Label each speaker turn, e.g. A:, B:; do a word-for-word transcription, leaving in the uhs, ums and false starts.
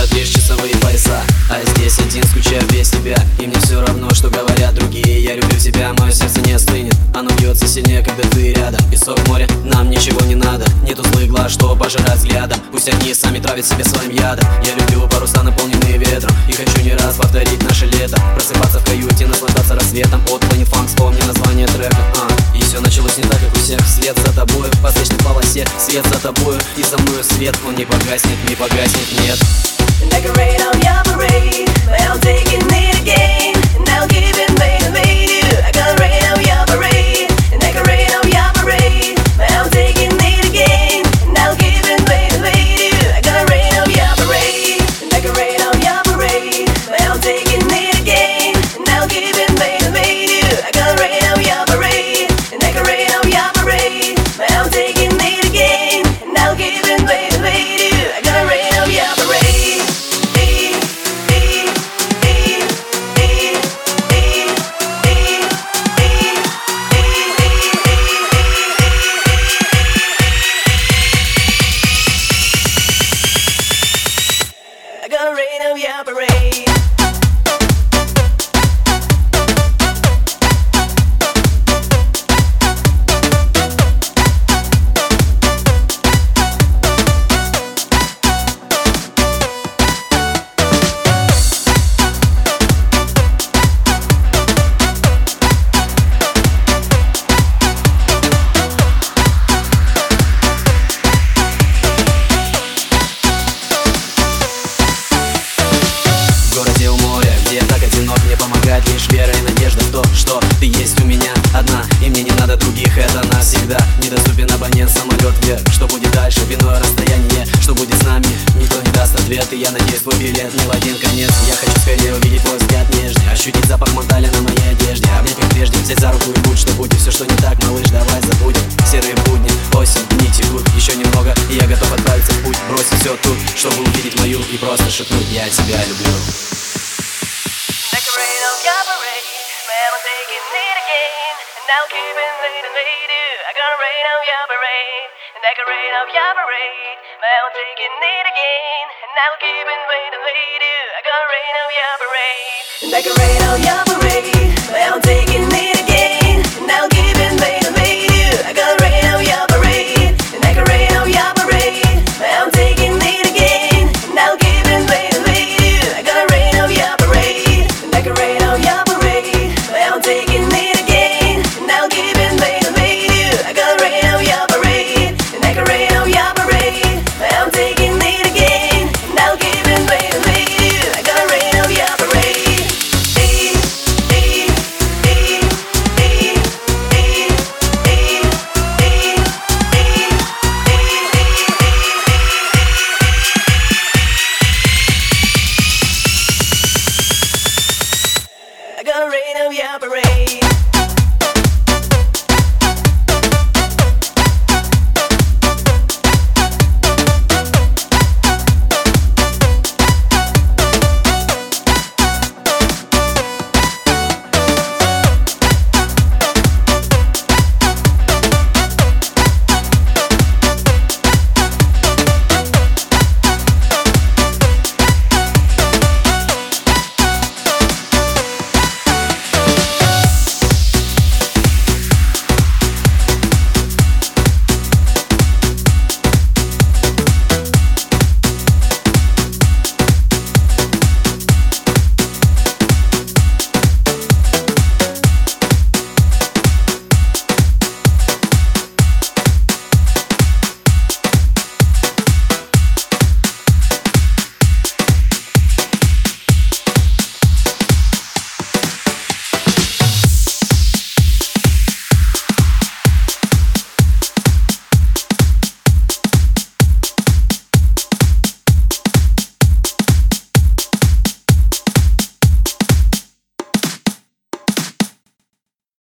A: знают лишь часовые пояса. А здесь один, скучаю без тебя, и мне все равно, что говорят другие. Я люблю тебя, мое сердце не остынет, оно бьется сильнее, когда ты рядом. Песок моря, нам ничего не надо, нету злых глаз, что пожирать взглядом. Пусть они сами травят себя своим ядом. Я люблю паруса, наполненные ветром, и хочу не раз повторить наше лето. Просыпаться в каюте, наслаждаться рассветом. От Planet Funk вспомни название трека. а. И все началось не так, как у всех. Свет за тобою, в посадочной полосе. Свет за тобою, и за мною свет. Он не погаснет, не погаснет, нет.
B: Decorate on your parade, but I'm taking it again, and I'll give it way to meet you. I got rain on your parade, and decorate on your parade, but I'm taking it again, and I'll give it way to meet you. I got rain on your parade, and decorate on your parade, but I'm taking it again, and I'll give it way to meet you. I got rain on your parade, and decorate on your parade, but I'm taking it again, and I'll give it way to meet you. I got rain on your parade. Gonna rain on your parade.
A: Где так одинок, мне помогает лишь вера и надежда в то, что ты есть у меня одна, и мне не надо других, это навсегда. Недоступен абонент, самолет вверх. Что будет дальше, иное расстояние, что будет с нами, никто не даст ответ. И я надеюсь, твой билет не в один конец. Я хочу скорее увидеть твой взгляд нежный, ощутить запах манталя на моей одежде, обнять как прежде, взять за руку и будь, что будет. Все, что не так, малыш, давай забудем. Серые будни, осень, дни текут, еще немного, и я готов отправиться в путь, бросить все тут, чтобы увидеть мою и просто шепнуть: я тебя люблю.
B: Decorate on your parade, well I'm taking it again, and I'll keep it waiting, waiting. I gotta rain on your parade, and decorate on your parade, well I'm taking it again, and I'll keep it waiting, waiting. I gotta rain on your parade, and decorate on your parade, well I'm taking